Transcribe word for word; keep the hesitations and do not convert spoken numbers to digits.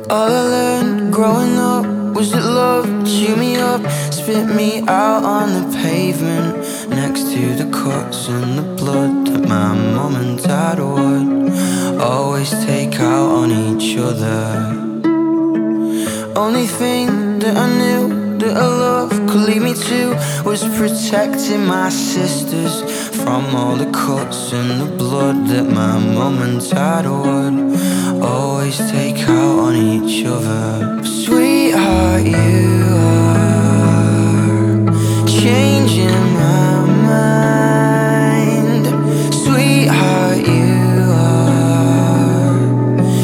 All I learned growing up was that love chew me up, spit me out on the pavement, next to the cuts and the blood that my mom and dad would always take out on each other. Only thing that I knew that a love could lead me to was protecting my sisters from all the cuts and the blood that my mum and dad would always take out on each other. But sweetheart, you are changing